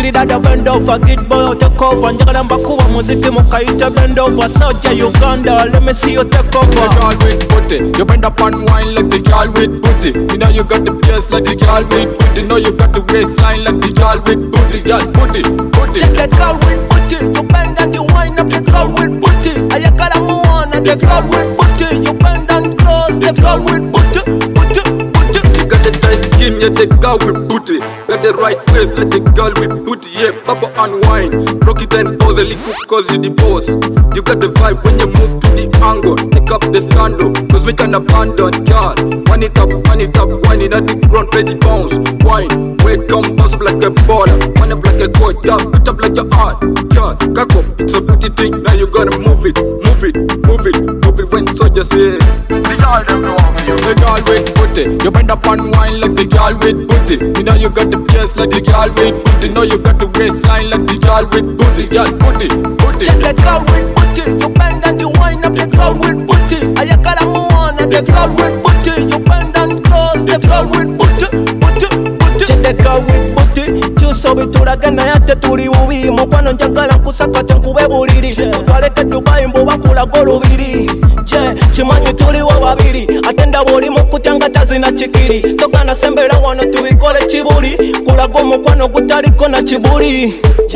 Mpulira da bend over, Kid Boy take over. Njagala mbakuba muziki mukaita bend over. South Uganda, let me see you take over. The girl with booty, you bend up and wine like the girl with booty. You know you got the PS like the girl with booty. Know you got the waistline like the girl with booty. Girl, booty, booty. Check the girl with booty, you bend and you wine up the girl with booty. Ayakala muona, the girl with booty, you bend and close the girl with booty, booty, booty. You got the tight skin, yeah, the girl with booty. Got the right place like the girl with booty, yeah. Bubble and wine, rock it and pose a little cause you the boss. You got the vibe when you move to the angle. Take up the stand up, cause me can abandon, girl. Wind it up, wind it up, wind it at the ground, ready bounce. Wine, weight come bounce up like a baller. Wind up like a coach, yeah, put up like your heart. Girl, cock up, it's a booty thing, now you gotta move it, move it, move it, move it when soldier says. The girl them know you. The girl with booty, you bend up and wine like the girl with booty. You know you got the PS like the girl with booty. Know you got the waistline like the girl with booty. Girl, booty, booty. Check the girl with booty, you bend and you wine up the girl with booty. Ayakala muona, the girl with booty, you bend and close the girl with booty, booty, booty. Check the girl with booty, chuso bitulagana yate tuli bubi. Mukwano njagala nkusaka tenkube buliri. Tutwaleke Dubai mbuba nkulaga olubiri. Kimanyi tuliwo babiri, ate ndaba oli mu kutyanga tazina kikiri. Togana sembera wano tubikole kibuli, kulaga omukwano gutaliko na kibuli.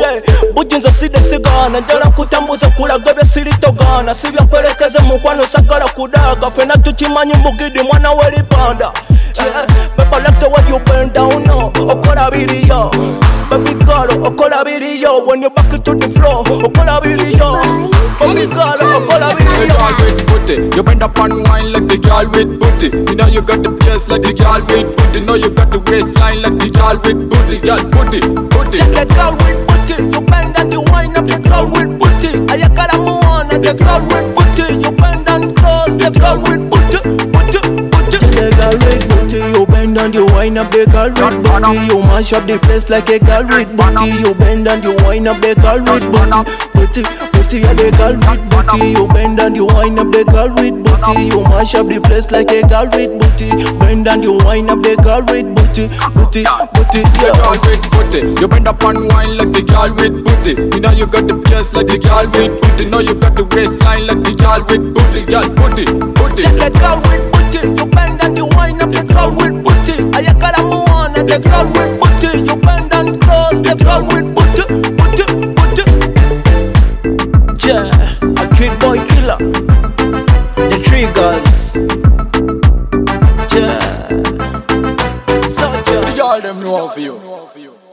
Bujji nze sidde sigaana, njala nkutambuza nkulaga bye siri togaana. Sibya mperekeze mukwano sagala kudaaga, ffenna tukimanyi Mugidi mwana w'eripanda. Baby, like the way you bend down now, okola biriyo. Baby girl, okola biriyo. When you back it to the floor, okola biriyo. Baby girl, okola biriyo. The girl with booty, you bend up and wine like the girl with booty. You know you got the PS like the girl with booty. Know you got the waistline like the girl with booty. Girl, booty, booty. Check the girl with booty, you bend and you wine up the girl with booty. Ayakala muona, the girl with booty, you bend and close the girl with booty, booty, booty. The girl with booty, you bend and you wine up the girl with booty. You mash up the place like a girl with booty. You bend and you wine up the girl with booty, booty, booty. Yeah, the girl with booty, you bend and you wine up the girl with booty. You mash up the place like a girl with booty. Bend and you wine up the girl with booty, booty, booty. The girl with booty, you bend up and wine like the girl with booty. You know you got the PS like the girl with booty. Know you got the waistline like the girl with booty. Girl, booty, booty. Check the girl with booty, you bend and you wine up the girl with booty. Ayakala muona, the girl with booty, you bend and close the girl with booty, booty, booty. A Kid Boy killer, the triggers. The girl them know for you.